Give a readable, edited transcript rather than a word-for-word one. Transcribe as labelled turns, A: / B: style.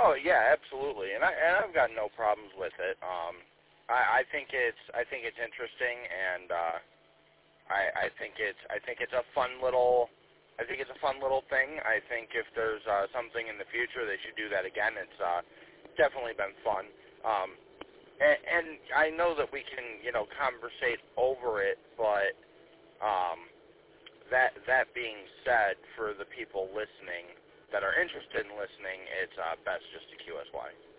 A: Oh yeah, absolutely, and I've got no problems with it. I think it's interesting, and I think it's a fun little thing. I think if there's something in the future, they should do that again. It's definitely been fun. And I know that we can, conversate over it, but that being said, for the people listening that are interested in listening, it's best just to QSY.